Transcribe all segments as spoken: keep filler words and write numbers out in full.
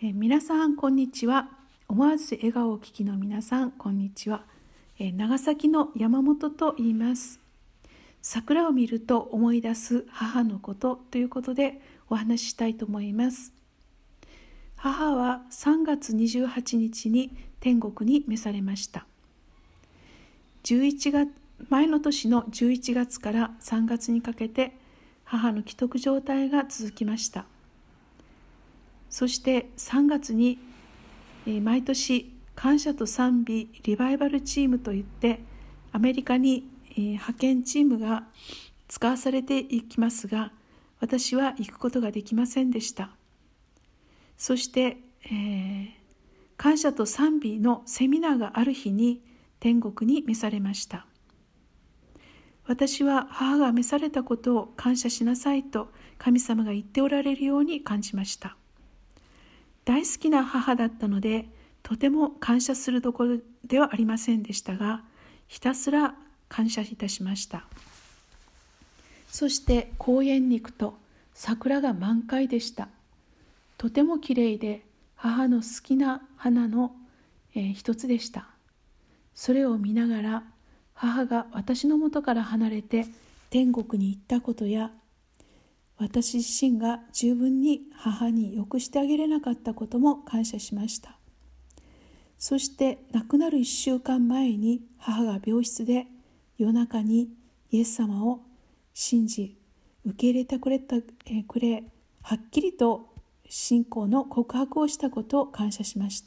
えー、皆さんこんにちは。思わず笑顔を聞きの皆さんこんにちは。えー、長崎の山本と言います。桜を見ると思い出す母のことということでお話ししたいと思います。母はさんがつにじゅうはちにちに天国に召されました。じゅういちがつ前の年のじゅういちがつからさんがつにかけて母の危篤状態が続きました。そしてさんがつに毎年感謝と賛美リバイバルチームといってアメリカに派遣チームが使わされていきますが、私は行くことができませんでした。そして、えー、感謝と賛美のセミナーがある日に天国に召されました。私は母が召されたことを感謝しなさいと神様が言っておられるように感じました。大好きな母だったので、とても感謝するどころではありませんでしたが、ひたすら感謝いたしました。そして公園に行くと桜が満開でした。とてもきれいで母の好きな花の、えー、一つでした。それを見ながら母が私の元から離れて天国に行ったことや、私自身が十分に母によくしてあげれなかったことも感謝しました。そして亡くなるいっしゅうかんまえに母が病室で夜中にイエス様を信じ受け入れてくれた、えー、くれはっきりと信仰の告白をしたことを感謝しました。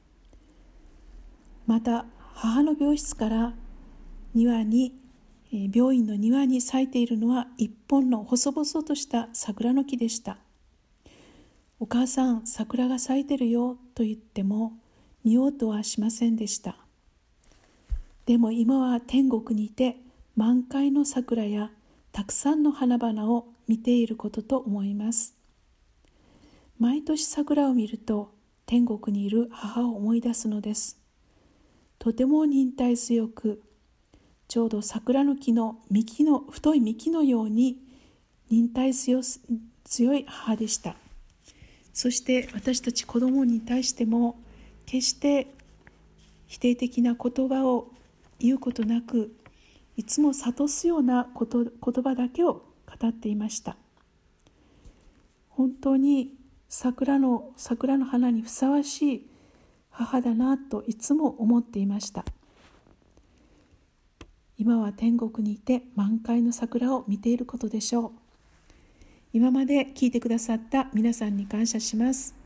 また母の病室から庭に病院の庭に咲いているのは一本の細々とした桜の木でした。お母さん、桜が咲いてるよと言っても見ようとはしませんでした。でも今は天国にいて満開の桜やたくさんの花々を見ていることと思います。毎年桜を見ると天国にいる母を思い出すのです。とても忍耐強く、ちょうど桜の木の幹の太い幹のように忍耐強い母でした。そして私たち子供に対しても決して否定的な言葉を言うことなく、いつも諭すようなこと、言葉だけを語っていました。本当に桜の桜の花にふさわしい母だなといつも思っていました。今は天国にいて満開の桜を見ていることでしょう。今まで聞いてくださった皆さんに感謝します。